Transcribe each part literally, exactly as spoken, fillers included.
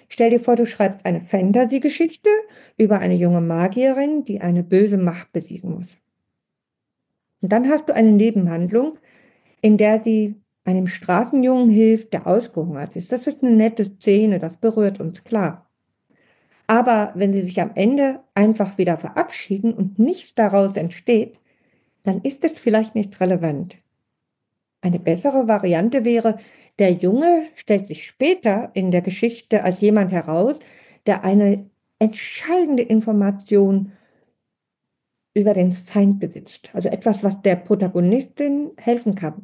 Stell dir vor, du schreibst eine Fantasy-Geschichte über eine junge Magierin, die eine böse Macht besiegen muss. Und dann hast du eine Nebenhandlung, in der sie einem Straßenjungen hilft, der ausgehungert ist. Das ist eine nette Szene, das berührt uns, klar. Aber wenn sie sich am Ende einfach wieder verabschieden und nichts daraus entsteht, dann ist es vielleicht nicht relevant. Eine bessere Variante wäre, der Junge stellt sich später in der Geschichte als jemand heraus, der eine entscheidende Information über den Feind besitzt. Also etwas, was der Protagonistin helfen kann.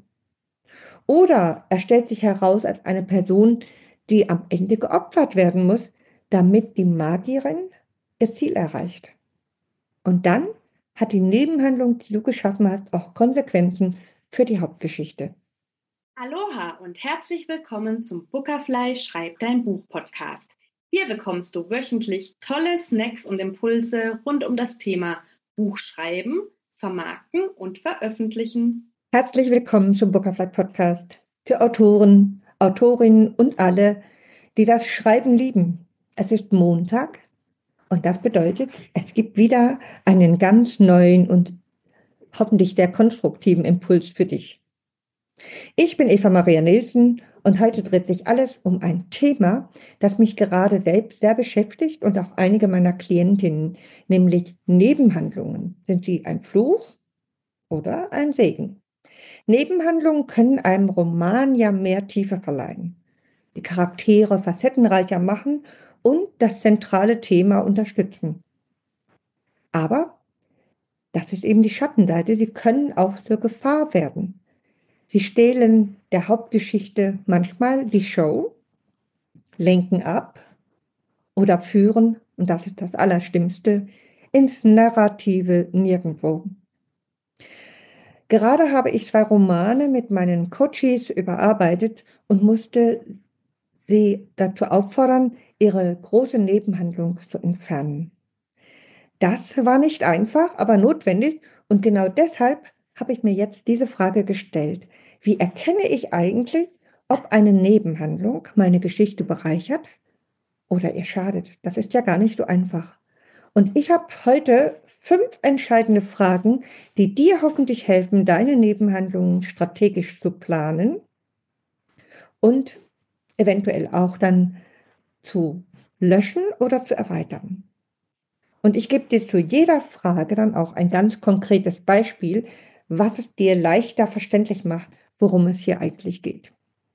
Oder er stellt sich heraus als eine Person, die am Ende geopfert werden muss, damit die Magierin ihr Ziel erreicht. Und dann hat die Nebenhandlung, die du geschaffen hast, auch Konsequenzen für die Hauptgeschichte. Aloha und herzlich willkommen zum Bookerfly Schreib dein Buch Podcast. Hier bekommst du wöchentlich tolle Snacks und Impulse rund um das Thema Buchschreiben, Vermarkten und Veröffentlichen. Herzlich willkommen zum Bookerfly Podcast für Autoren, Autorinnen und alle, die das Schreiben lieben. Es ist Montag und das bedeutet, es gibt wieder einen ganz neuen und hoffentlich sehr konstruktiven Impuls für dich. Ich bin Eva Maria Nielsen und heute dreht sich alles um ein Thema, das mich gerade selbst sehr beschäftigt und auch einige meiner Klientinnen, nämlich Nebenhandlungen. Sind sie ein Fluch oder ein Segen? Nebenhandlungen können einem Roman ja mehr Tiefe verleihen, die Charaktere facettenreicher machen und das zentrale Thema unterstützen. Aber das ist eben die Schattenseite, sie können auch zur Gefahr werden. Sie stehlen der Hauptgeschichte manchmal die Show, lenken ab oder führen, und das ist das Allerschlimmste, ins narrative Nirgendwo. Gerade habe ich zwei Romane mit meinen Coaches überarbeitet und musste sie dazu auffordern, ihre große Nebenhandlung zu entfernen. Das war nicht einfach, aber notwendig, und genau deshalb habe ich mir jetzt diese Frage gestellt. Wie erkenne ich eigentlich, ob eine Nebenhandlung meine Geschichte bereichert oder ihr schadet? Das ist ja gar nicht so einfach. Und ich habe heute fünf entscheidende Fragen, die dir hoffentlich helfen, deine Nebenhandlungen strategisch zu planen und eventuell auch dann zu löschen oder zu erweitern. Und ich gebe dir zu jeder Frage dann auch ein ganz konkretes Beispiel, was es dir leichter verständlich macht, worum es hier eigentlich geht.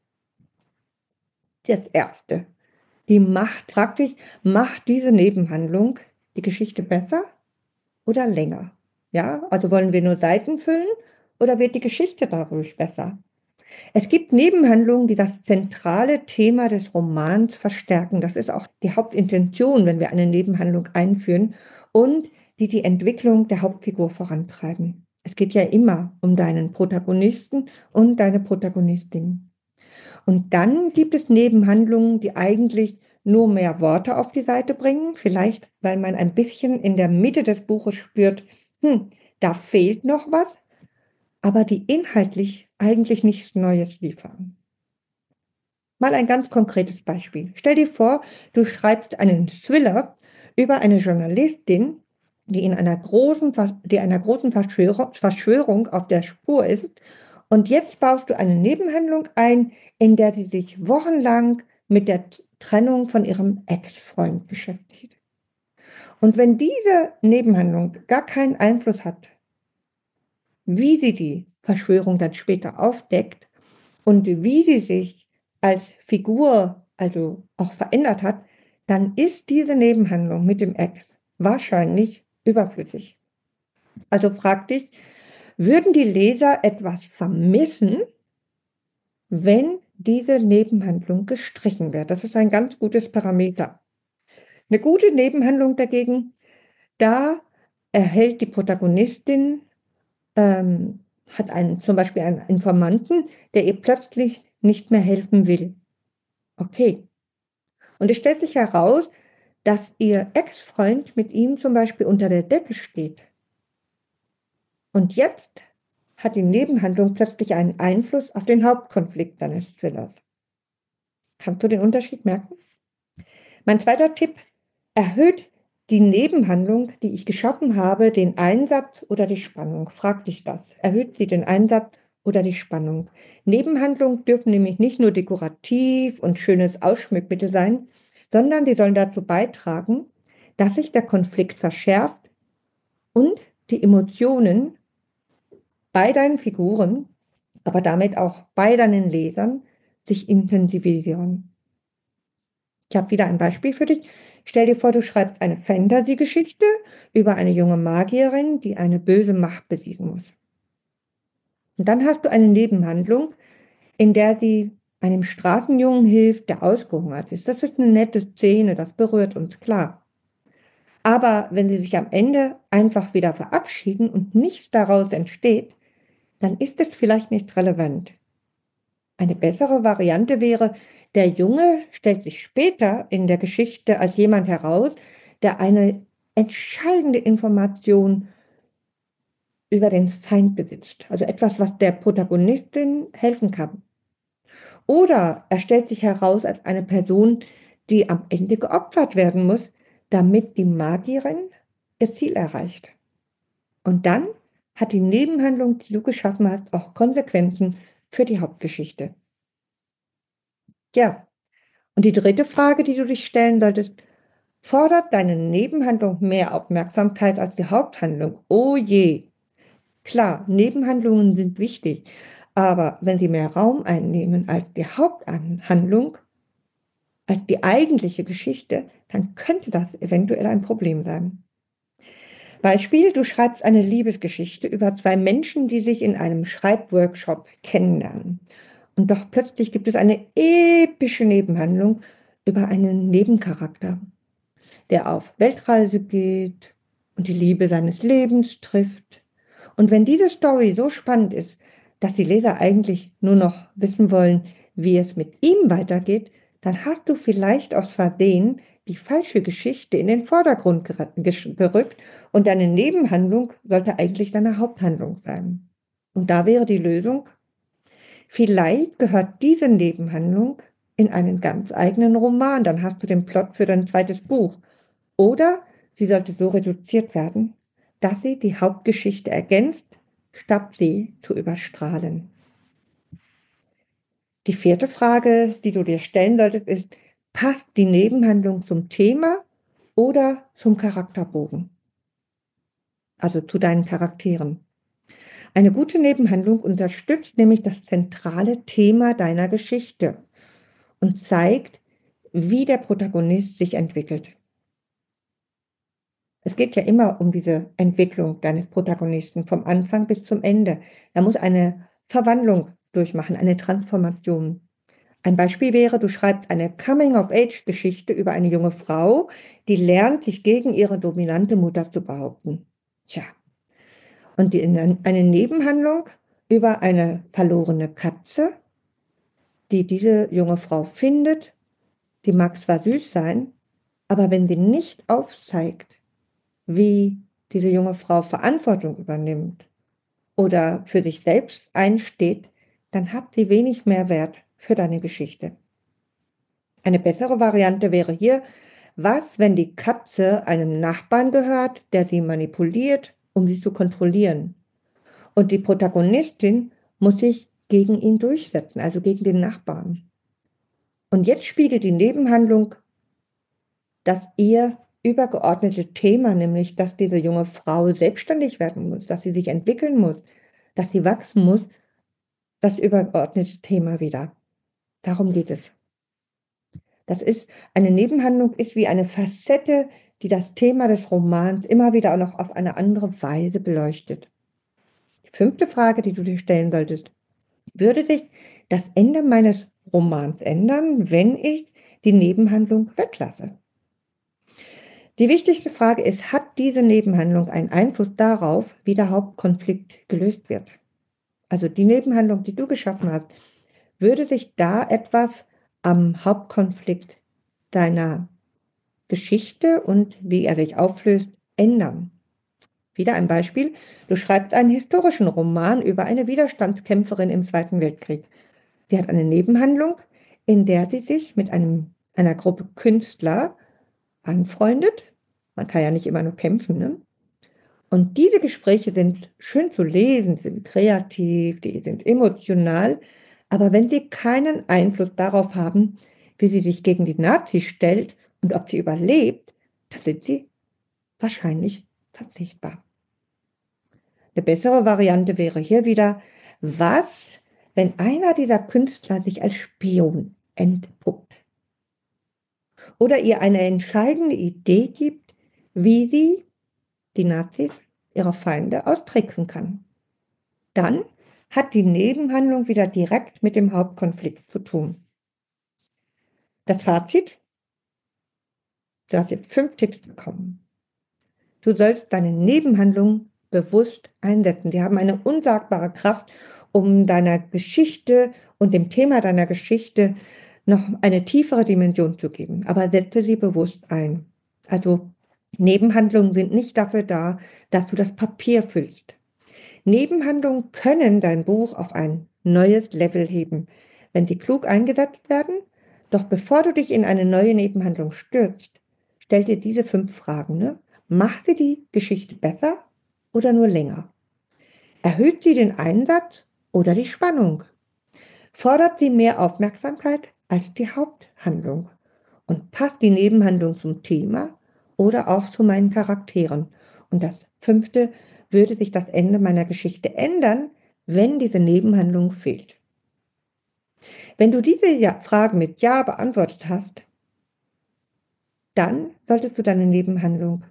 Das Erste, die Macht, frag dich, macht diese Nebenhandlung die Geschichte besser oder länger? Ja, also wollen wir nur Seiten füllen oder wird die Geschichte dadurch besser? Es gibt Nebenhandlungen, die das zentrale Thema des Romans verstärken. Das ist auch die Hauptintention, wenn wir eine Nebenhandlung einführen und die die Entwicklung der Hauptfigur vorantreiben. Es geht ja immer um deinen Protagonisten und deine Protagonistin. Und dann gibt es Nebenhandlungen, die eigentlich nur mehr Worte auf die Seite bringen, vielleicht weil man ein bisschen in der Mitte des Buches spürt, hm, da fehlt noch was, aber die inhaltlich eigentlich nichts Neues liefern. Mal ein ganz konkretes Beispiel. Stell dir vor, du schreibst einen Thriller über eine Journalistin, die in einer großen, die einer großen Verschwörung, Verschwörung auf der Spur ist, und jetzt baust du eine Nebenhandlung ein, in der sie sich wochenlang mit der Trennung von ihrem Ex-Freund beschäftigt. Und wenn diese Nebenhandlung gar keinen Einfluss hat, wie sie die Verschwörung dann später aufdeckt und wie sie sich als Figur also auch verändert hat, dann ist diese Nebenhandlung mit dem Ex wahrscheinlich überflüssig. Also frag dich, würden die Leser etwas vermissen, wenn diese Nebenhandlung gestrichen wird? Das ist ein ganz gutes Parameter. Eine gute Nebenhandlung dagegen, da erhält die Protagonistin ähm, hat einen, zum Beispiel einen Informanten, der ihr plötzlich nicht mehr helfen will. Okay. Und es stellt sich heraus, dass ihr Ex-Freund mit ihm zum Beispiel unter der Decke steht. Und jetzt hat die Nebenhandlung plötzlich einen Einfluss auf den Hauptkonflikt deines Thrillers. Kannst du den Unterschied merken? Mein zweiter Tipp: Erhöht die Nebenhandlung, die ich geschaffen habe, den Einsatz oder die Spannung? Frag dich das. Erhöht sie den Einsatz oder die Spannung? Nebenhandlungen dürfen nämlich nicht nur dekorativ und schönes Ausschmückmittel sein, sondern sie sollen dazu beitragen, dass sich der Konflikt verschärft und die Emotionen bei deinen Figuren, aber damit auch bei deinen Lesern, sich intensivieren. Ich habe wieder ein Beispiel für dich. Stell dir vor, du schreibst eine Fantasy-Geschichte über eine junge Magierin, die eine böse Macht besiegen muss. Und dann hast du eine Nebenhandlung, in der sie einem Straßenjungen hilft, der ausgehungert ist. Das ist eine nette Szene, das berührt uns, klar. Aber wenn sie sich am Ende einfach wieder verabschieden und nichts daraus entsteht, dann ist es vielleicht nicht relevant. Eine bessere Variante wäre, der Junge stellt sich später in der Geschichte als jemand heraus, der eine entscheidende Information über den Feind besitzt. Also etwas, was der Protagonistin helfen kann. Oder er stellt sich heraus als eine Person, die am Ende geopfert werden muss, damit die Magierin ihr Ziel erreicht. Und dann hat die Nebenhandlung, die du geschaffen hast, auch Konsequenzen für die Hauptgeschichte. Ja, und die dritte Frage, die du dich stellen solltest: Fordert deine Nebenhandlung mehr Aufmerksamkeit als die Haupthandlung? Oh je! Klar, Nebenhandlungen sind wichtig, aber wenn sie mehr Raum einnehmen als die Haupthandlung, als die eigentliche Geschichte, dann könnte das eventuell ein Problem sein. Beispiel: Du schreibst eine Liebesgeschichte über zwei Menschen, die sich in einem Schreibworkshop kennenlernen. Und doch plötzlich gibt es eine epische Nebenhandlung über einen Nebencharakter, der auf Weltreise geht und die Liebe seines Lebens trifft. Und wenn diese Story so spannend ist, dass die Leser eigentlich nur noch wissen wollen, wie es mit ihm weitergeht, dann hast du vielleicht aus Versehen die falsche Geschichte in den Vordergrund gerückt und deine Nebenhandlung sollte eigentlich deine Haupthandlung sein. Und da wäre die Lösung: Vielleicht gehört diese Nebenhandlung in einen ganz eigenen Roman, dann hast du den Plot für dein zweites Buch. Oder sie sollte so reduziert werden, dass sie die Hauptgeschichte ergänzt, statt sie zu überstrahlen. Die vierte Frage, die du dir stellen solltest, ist: Passt die Nebenhandlung zum Thema oder zum Charakterbogen? Also zu deinen Charakteren. Eine gute Nebenhandlung unterstützt nämlich das zentrale Thema deiner Geschichte und zeigt, wie der Protagonist sich entwickelt. Es geht ja immer um diese Entwicklung deines Protagonisten vom Anfang bis zum Ende. Er muss eine Verwandlung durchmachen, eine Transformation. Ein Beispiel wäre, du schreibst eine Coming-of-Age-Geschichte über eine junge Frau, die lernt, sich gegen ihre dominante Mutter zu behaupten. Tja, und die, eine Nebenhandlung über eine verlorene Katze, die diese junge Frau findet. Die mag zwar süß sein, aber wenn sie nicht aufzeigt, wie diese junge Frau Verantwortung übernimmt oder für sich selbst einsteht, dann hat sie wenig Mehrwert für deine Geschichte. Eine bessere Variante wäre hier: Was, wenn die Katze einem Nachbarn gehört, der sie manipuliert, um sie zu kontrollieren? Und die Protagonistin muss sich gegen ihn durchsetzen, also gegen den Nachbarn. Und jetzt spiegelt die Nebenhandlung das ihr übergeordnete Thema, nämlich dass diese junge Frau selbstständig werden muss, dass sie sich entwickeln muss, dass sie wachsen muss, das übergeordnete Thema wieder. Darum geht es. Das ist, eine Nebenhandlung ist wie eine Facette, die das Thema des Romans immer wieder auch noch auf eine andere Weise beleuchtet. Die fünfte Frage, die du dir stellen solltest: Würde sich das Ende meines Romans ändern, wenn ich die Nebenhandlung weglasse? Die wichtigste Frage ist: Hat diese Nebenhandlung einen Einfluss darauf, wie der Hauptkonflikt gelöst wird? Also die Nebenhandlung, die du geschaffen hast, würde sich da etwas am Hauptkonflikt deiner Geschichte und wie er sich auflöst ändern? Wieder ein Beispiel: Du schreibst einen historischen Roman über eine Widerstandskämpferin im Zweiten Weltkrieg. Sie hat eine Nebenhandlung, in der sie sich mit einem einer Gruppe Künstler anfreundet. Man kann ja nicht immer nur kämpfen, ne? Und diese Gespräche sind schön zu lesen, sind kreativ, die sind emotional, aber wenn sie keinen Einfluss darauf haben, wie sie sich gegen die Nazis stellt und ob sie überlebt, dann sind sie wahrscheinlich verzichtbar. Eine bessere Variante wäre hier wieder, was, wenn einer dieser Künstler sich als Spion entpuppt oder ihr eine entscheidende Idee gibt, wie sie die Nazis, ihre Feinde, austricksen kann. Dann hat die Nebenhandlung wieder direkt mit dem Hauptkonflikt zu tun. Das Fazit? Du hast jetzt fünf Tipps bekommen. Du sollst deine Nebenhandlung bewusst einsetzen. Die haben eine unsagbare Kraft, um deiner Geschichte und dem Thema deiner Geschichte noch eine tiefere Dimension zu geben. Aber setze sie bewusst ein. Also Nebenhandlungen sind nicht dafür da, dass du das Papier füllst. Nebenhandlungen können dein Buch auf ein neues Level heben, wenn sie klug eingesetzt werden. Doch bevor du dich in eine neue Nebenhandlung stürzt, stell dir diese fünf Fragen. Ne? Macht sie die Geschichte besser oder nur länger? Erhöht sie den Einsatz oder die Spannung? Fordert sie mehr Aufmerksamkeit als die Haupthandlung? Und passt die Nebenhandlung zum Thema oder auch zu meinen Charakteren? Und das fünfte, würde sich das Ende meiner Geschichte ändern, wenn diese Nebenhandlung fehlt? Wenn du diese ja Fragen mit Ja beantwortet hast, dann solltest du deine Nebenhandlung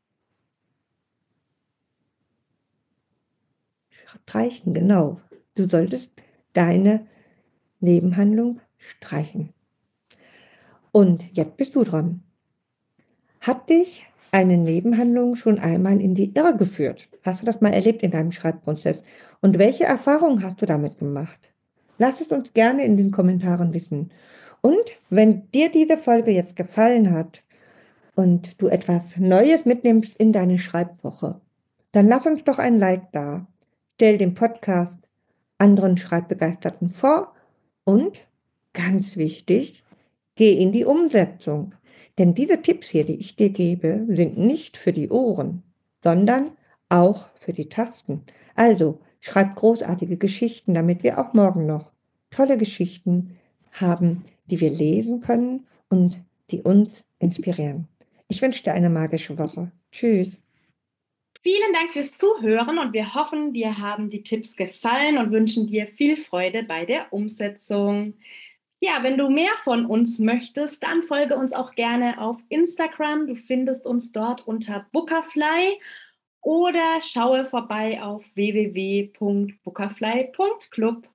streichen, genau. Du solltest deine Nebenhandlung streichen. Und jetzt bist du dran. Hat dich eine Nebenhandlung schon einmal in die Irre geführt? Hast du das mal erlebt in deinem Schreibprozess? Und welche Erfahrungen hast du damit gemacht? Lass es uns gerne in den Kommentaren wissen. Und wenn dir diese Folge jetzt gefallen hat und du etwas Neues mitnimmst in deine Schreibwoche, dann lass uns doch ein Like da. Stell den Podcast anderen Schreibbegeisterten vor und, ganz wichtig, geh in die Umsetzung. Denn diese Tipps hier, die ich dir gebe, sind nicht für die Ohren, sondern auch für die Tasten. Also, schreib großartige Geschichten, damit wir auch morgen noch tolle Geschichten haben, die wir lesen können und die uns inspirieren. Ich wünsche dir eine magische Woche. Tschüss. Vielen Dank fürs Zuhören und wir hoffen, dir haben die Tipps gefallen und wünschen dir viel Freude bei der Umsetzung. Ja, wenn du mehr von uns möchtest, dann folge uns auch gerne auf Instagram. Du findest uns dort unter Bookerfly oder schaue vorbei auf w w w punkt bookerfly punkt club.